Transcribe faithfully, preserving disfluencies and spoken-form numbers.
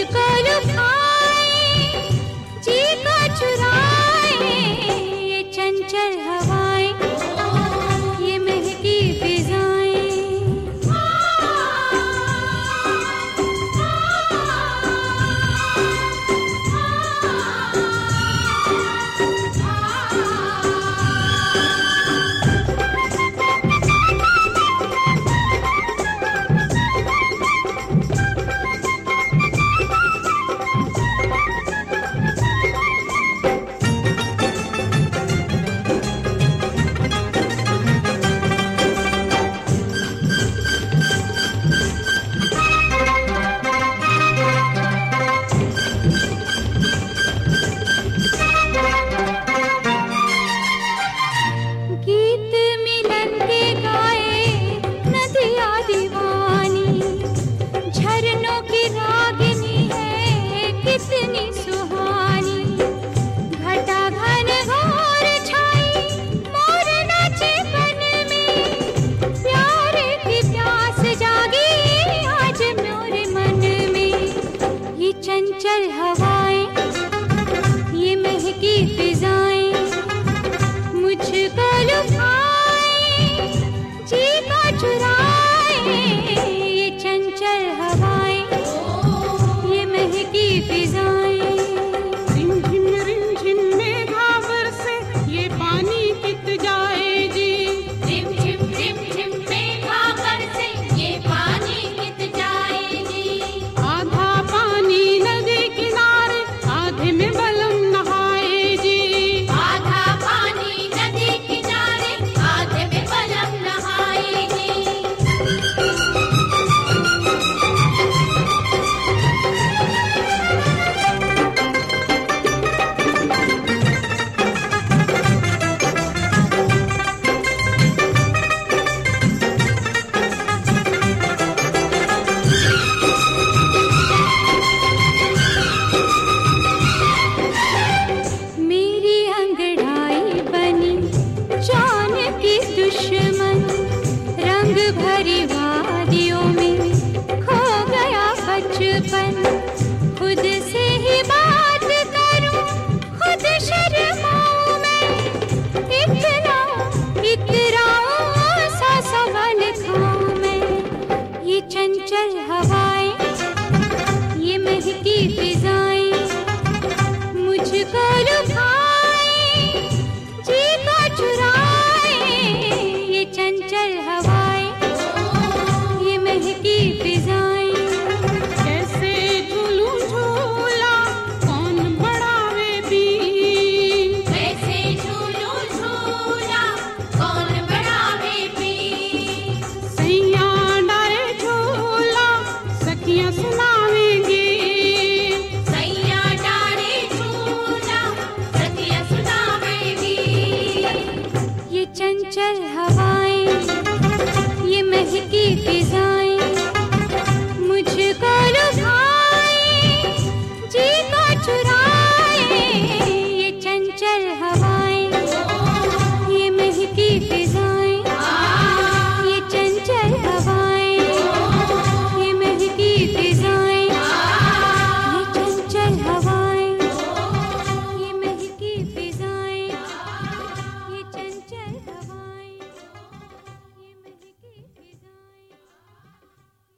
मुझको लुभाए, जी को चुराए ये चंचल हवाएं, ये महकी फिजाएं। चंचल हवाएं, ये महकी फिजाएं, मुझको लुभाए, जी को चुराए ये चंचल हवाएं, ये महकी फिजाएं। रिमझिम रिमझिम मेघा बरसे ये पानी कित जाए जी। रिमझिम रिमझिम मेघा बरसे ये पानी कित जाए जी। आधा पानी नदी किनारे आधे में बलम नहाए जी। आधा पानी नदी किनारे आधे में बलम नहाए जी। मेरी अंगड़ाई बनी जान की दुश्मन, रंग भरी वादियों में खो गया बचपन, खुद से